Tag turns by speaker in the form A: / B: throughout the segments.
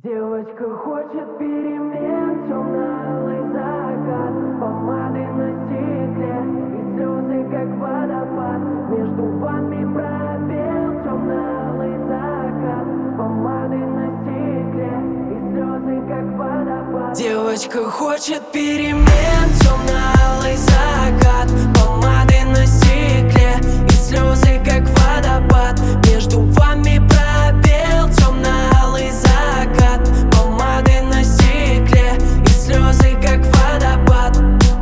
A: Девочка хочет перемен, темно-алый закат, помады на стекле и слезы, как водопад. Между вами пробел, темно-алый закат, помады на стекле и слезы, как водопад. Девочка хочет перемен, темно-алый закат, помады на стекле и слезы, как водопад. Между вами пробел, темно-алый закат, помады на стекле и слезы, как водопад.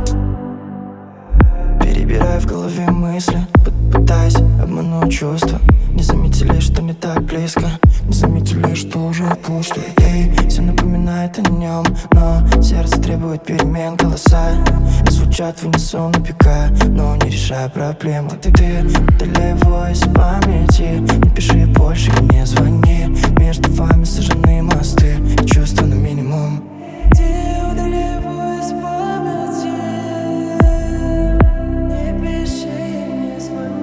B: Перебираю в голове мысли, пытаясь обмануть чувства. Не заметили, что не так близко, не заметили, что уже пусто. Эй, все напоминает о нем, но сердце требует перемен. Голоса звучат в унисон, напекая, но не решая проблему. Ты удаляй его из памяти, не пиши больше, не звони. Между вами сожжены мосты, чувства на минимум.
A: Удаляй его из памяти, не пиши, не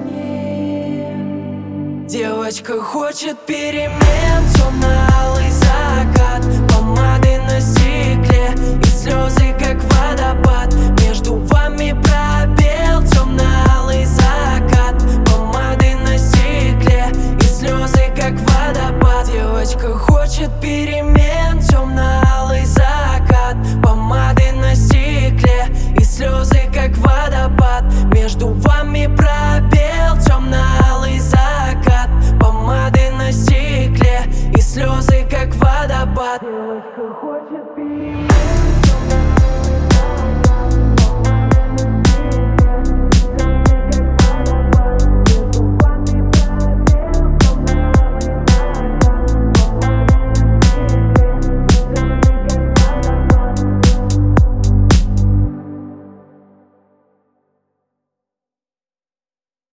A: звони. Девочка хочет перемен, темно-алый закат, помады на стекле и слезы, как водопад. Между вами пробел, темно-алый закат, помады на стекле и слезы, как водопад. Девочка хочет перемен, темно-алый закат, помады на стекле и слезы, как водопад. Между вами пробел, темно-алый закат, помады на стекле и слезы, как водопад. Девочка хочет перемен.